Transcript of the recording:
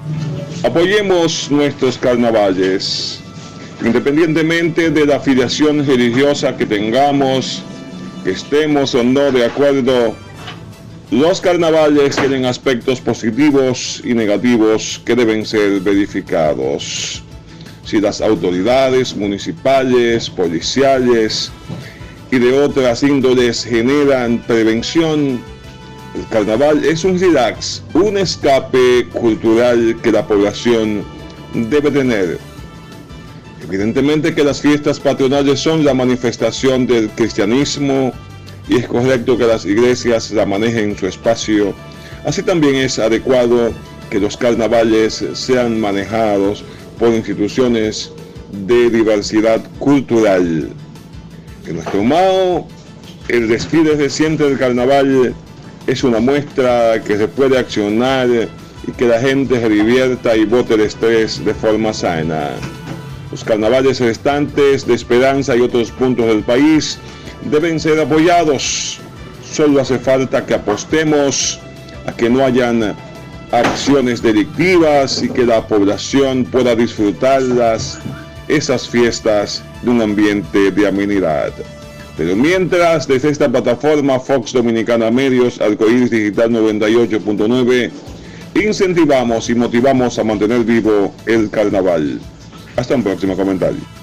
Apoyemos nuestros carnavales, independientemente de la afiliación religiosa que tengamos, que estemos o no de acuerdo. Los carnavales tienen aspectos positivos y negativos que deben ser verificados. Si las autoridades municipales, policiales y de otras índoles generan prevención, el carnaval es un relax, un escape cultural que la población debe tener. Evidentemente que las fiestas patronales son la manifestación del cristianismo y es correcto que las iglesias la manejen su espacio. Así también es adecuado que los carnavales sean manejados por instituciones de diversidad cultural. En nuestro Mao, el desfile reciente del carnaval es una muestra que se puede accionar y que la gente se divierta y bote el estrés de forma sana. Los carnavales restantes de Esperanza y otros puntos del país deben ser apoyados. Solo hace falta que apostemos a que no hayan acciones delictivas y que la población pueda disfrutarlas, esas fiestas, de un ambiente de amenidad. Pero mientras, desde esta plataforma Fox Dominicana Medios, Arcoíris Digital 98.9, incentivamos y motivamos a mantener vivo el carnaval. Hasta un próximo comentario.